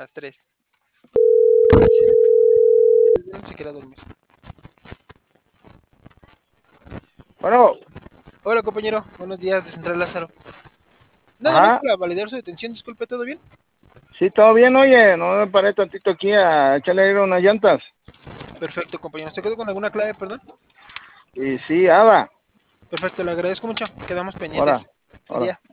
las 3. Se quiera dormir. Bueno, Hola compañero, buenos días de Central Lázaro. Nada más ajá, para validar su detención, disculpe, ¿todo bien? sí, todo bien, oye, no me paré tantito aquí a echarle aire a unas llantas. Perfecto compañero, ¿se quedó con alguna clave, perdón? Y sí, Ada, Perfecto, le agradezco mucho, quedamos ahora, pendientes. Buen ahora. día.